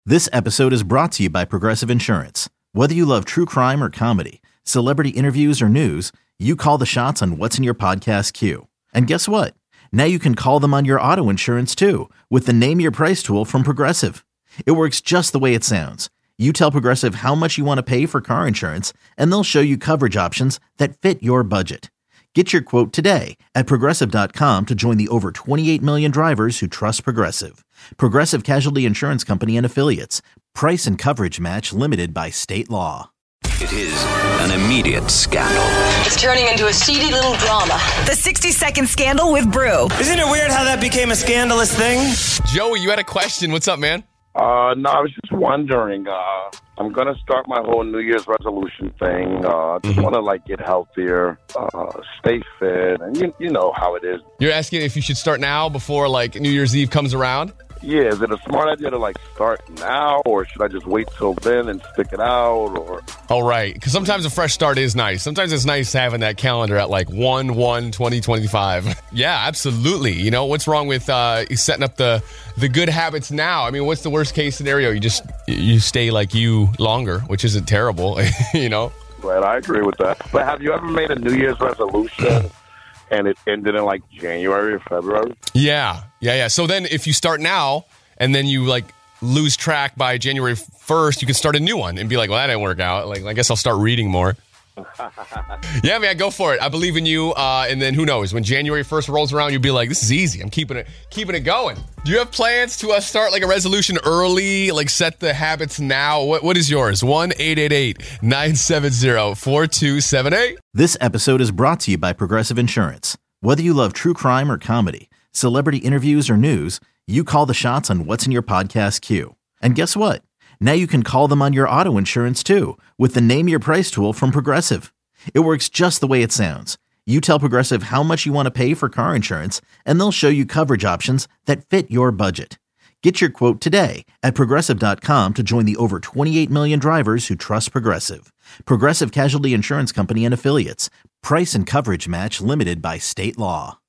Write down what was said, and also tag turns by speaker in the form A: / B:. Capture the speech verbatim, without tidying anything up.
A: This episode is brought to you by Progressive Insurance. Whether you love true crime or comedy, celebrity interviews or news, you call the shots on what's in your podcast queue. And guess what? Now you can call them on your auto insurance too with the Name Your Price tool from Progressive. It works just the way it sounds. You tell Progressive how much you want to pay for car insurance, and they'll show you coverage options that fit your budget. Get your quote today at Progressive dot com to join the over twenty-eight million drivers who trust Progressive. Progressive Casualty Insurance Company and Affiliates. Price and coverage match limited by state law.
B: It is an immediate scandal.
C: It's turning into a seedy little drama.
D: The sixty second Scandal with Brew.
E: Isn't it weird how that became a scandalous thing?
F: Joey, you had a question. What's up, man?
G: Uh, no, I was just wondering. Uh, I'm going to start my whole New Year's resolution thing. Uh, just mm-hmm. want to, like, get healthier, uh, stay fit, and you, you know how it is.
F: You're asking if you should start now before, like, New Year's Eve comes around?
G: Yeah, is it a smart idea to, like, start now, or should I just wait till then and stick it out, or...
F: Oh, right, because sometimes a fresh start is nice. Sometimes it's nice having that calendar at, like, one one twenty twenty-five. Yeah, absolutely. You know, what's wrong with uh, setting up the, the good habits now? I mean, what's the worst case scenario? You just, you stay like you longer, which isn't terrible, you know?
G: Right, I agree with that. But have you ever made a New Year's resolution and it ended in, like, January or February?
F: Yeah, yeah, yeah. So then if you start now and then you, like, lose track by January first, you can start a new one and be like, well, that didn't work out. Like, I guess I'll start reading more. Yeah, man, go for it. I believe in you. Uh, and then who knows? When January first rolls around, you'll be like, this is easy. I'm keeping it keeping it going. Do you have plans to uh, start like a resolution early, like set the habits now? What What is yours? one eight eight eight nine seven zero four two seven eight.
A: This episode is brought to you by Progressive Insurance. Whether you love true crime or comedy, celebrity interviews or news, you call the shots on what's in your podcast queue. And guess what? Now you can call them on your auto insurance too with the Name Your Price tool from Progressive. It works just the way it sounds. You tell Progressive how much you want to pay for car insurance, and they'll show you coverage options that fit your budget. Get your quote today at Progressive dot com to join the over twenty-eight million drivers who trust Progressive. Progressive Casualty Insurance Company and Affiliates. Price and coverage match limited by state law.